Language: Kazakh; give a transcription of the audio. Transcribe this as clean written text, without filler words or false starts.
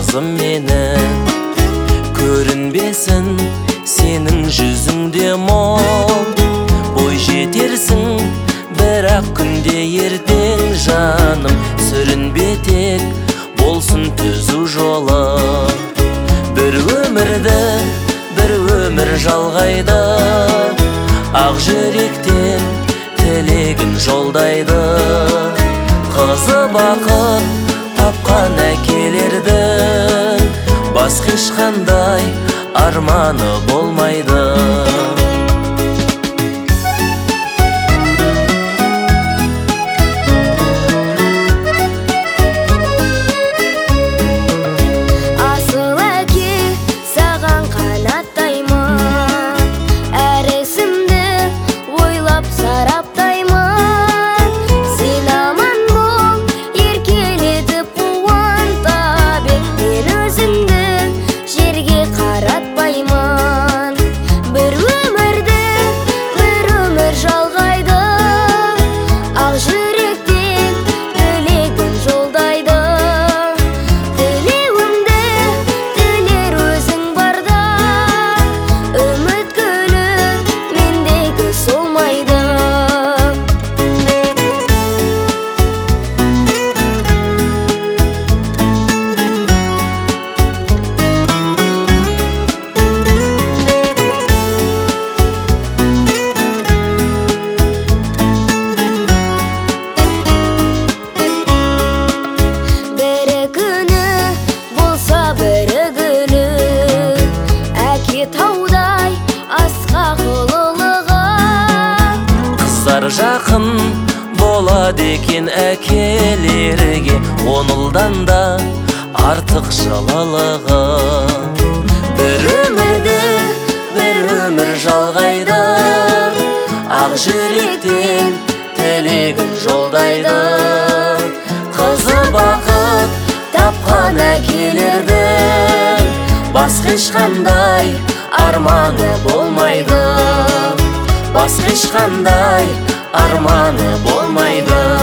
қызым менің. Көрінбесін сенің жүзіңде мұң, бой жетерсің бірақ күнде ертең жаным. Сүрінбе тек болсын түзу жолы, бір өмірді бір өмір жалғайды. Ақ жүректен тілегін жолдайды. Қызы бақыт тапқан әкелердің басқа ешқандай арманы болмайды. Жақын болады екен әкелерге, онылдан да артық жылылығы. Бір өмірді бір өмір жалғайды, ақ жүректен тілегін жолдайды. Қызы бақыт тапқан әкелердің басқа ешқандай арманы болмайды. Басқа ешқандай арманы болмайды.